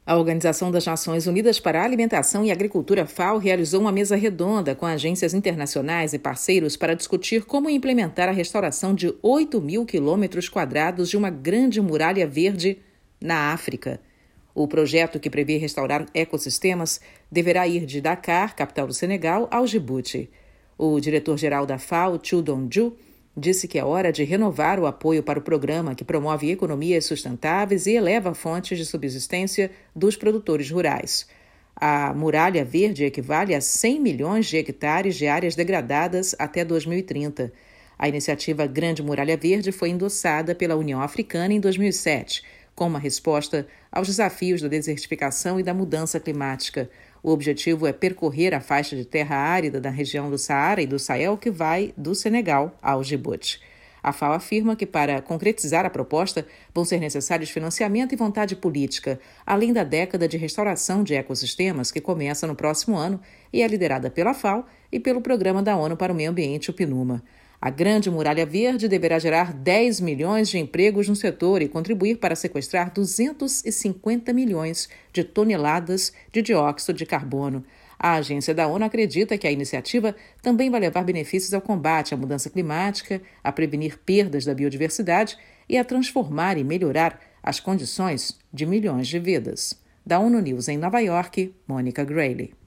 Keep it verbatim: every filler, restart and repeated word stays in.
A Organização das Nações Unidas para a Alimentação e Agricultura, FAO, realizou uma mesa redonda com agências internacionais e parceiros para discutir como implementar a restauração de oito mil quilômetros quadrados de uma grande muralha verde na África. O projeto, que prevê restaurar ecossistemas, deverá ir de Dakar, capital do Senegal, ao Djibouti. O diretor-geral da FAO, Chu Dong-ju, disse que é hora de renovar o apoio para o programa que promove economias sustentáveis e eleva fontes de subsistência dos produtores rurais. A Muralha Verde equivale a cem milhões de hectares de áreas degradadas até dois mil e trinta. A iniciativa Grande Muralha Verde foi endossada pela União Africana em dois mil e sete, como uma resposta aos desafios da desertificação e da mudança climática. O objetivo é percorrer a faixa de terra árida da região do Saara e do Sahel, que vai do Senegal ao Djibouti. A FAO afirma que, para concretizar a proposta, vão ser necessários financiamento e vontade política, além da década de restauração de ecossistemas, que começa no próximo ano e é liderada pela FAO e pelo Programa da ONU para o Meio Ambiente, o PNUMA. A Grande Muralha Verde deverá gerar dez milhões de empregos no setor e contribuir para sequestrar duzentos e cinquenta milhões de toneladas de dióxido de carbono. A agência da ONU acredita que a iniciativa também vai levar benefícios ao combate à mudança climática, a prevenir perdas da biodiversidade e a transformar e melhorar as condições de milhões de vidas. Da ONU News em Nova York, Mônica Grayle.